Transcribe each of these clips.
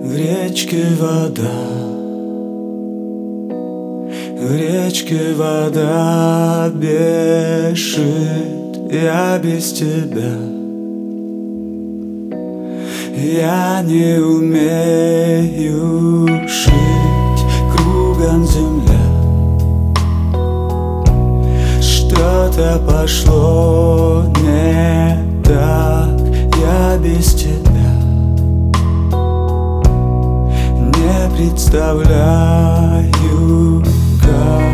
В речке вода, в речке вода бежит, я без тебя. Я не умею жить, кругом земля. Что-то пошло не так, я без тебя. Не представляю, как.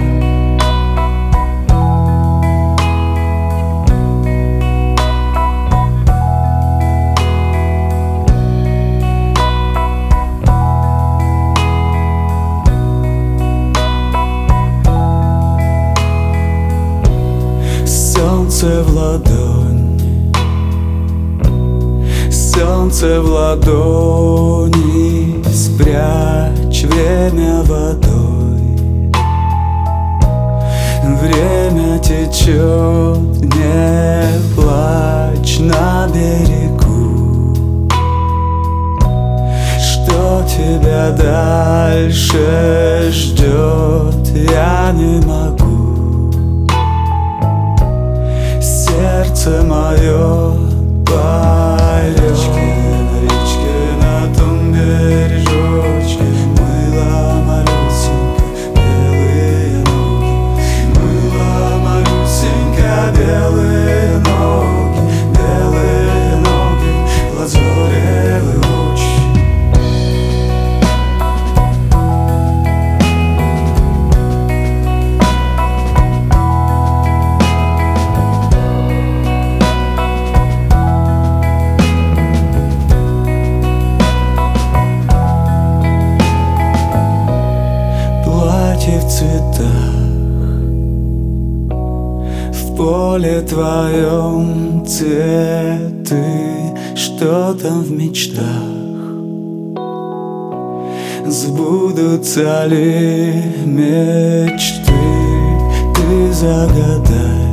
Солнце в ладони, солнце в ладони, спрячь время водой. Время течет, не плачь на берегу. Что тебя дальше ждет, я не могу. Сердце мое поет. На речке, на том бережочке мыла Марусенька белые ноги. Мыла Марусенька белые ноги, лазоревые очи. В цветах, в поле твоем цветы, что там в мечтах? Сбудутся ли мечты, ты загадай.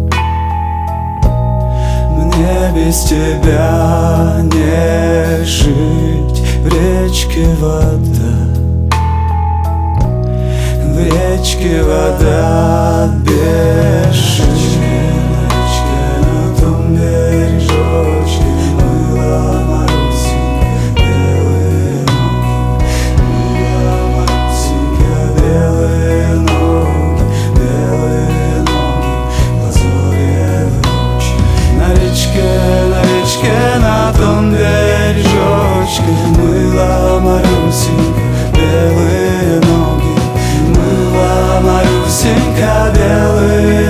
Мне без тебя не жить, в речке вода. В речке вода бежит. На речке, на том бережочке мыла Марусенька белые ноги. Мыла Марусенька белые ноги, лазоревые очи. На речке, на том бережочке мыла Марусенька белые ноги. Марусенька белые